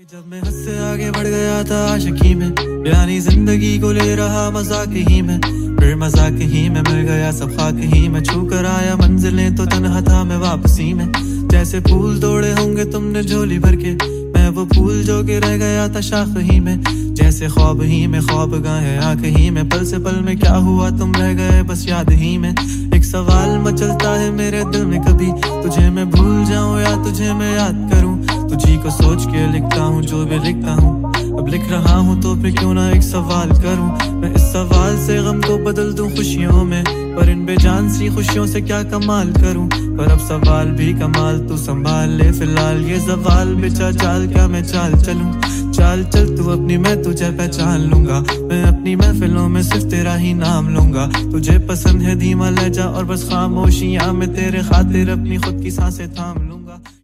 जब मैं हद से आगे बढ़ गया था आशिकी में, यानी जिंदगी को ले रहा मजाक ही में, फिर मजाक ही में मिल गया सब खाक ही में, छू कर आया मंजिलें तो तन्हा था मैं वापसी में। जैसे फूल तोड़े होंगे तुमने झोली भर के, मैं वो फूल जो के रह गया था शाख ही में। जैसे ख्वाब ही में ख्वाब गाहे आंख ही में, पल से पल में क्या हुआ तुम रह गए बस याद ही में। एक सवाल मचलता है मेरे दिल में, कभी तुझे मैं भूल जाऊं या तुझे मैं याद करूं। तुझी को सोच के लिखता हूँ जो भी लिखता हूँ, अब लिख रहा हूँ तो फिर क्यों ना एक सवाल करूं। मैं इस सवाल से गम को बदल दूं खुशियों में, पर इन बेजान सी खुशियों से क्या कमाल करूं। पर अब सवाल भी कमाल तू संभाल ले, फिलहाल ये सवाल बेचा चाल क्या मैं चाल चलूं। चाल चल तू अपनी, मैं तुझे पहचान लूंगा, मैं अपनी महफिलों में सिर्फ तेरा ही नाम लूंगा। तुझे पसंद है धीमा लहजा और बस खामोशियां, मैं तेरे खातिर अपनी खुद की सांसें थाम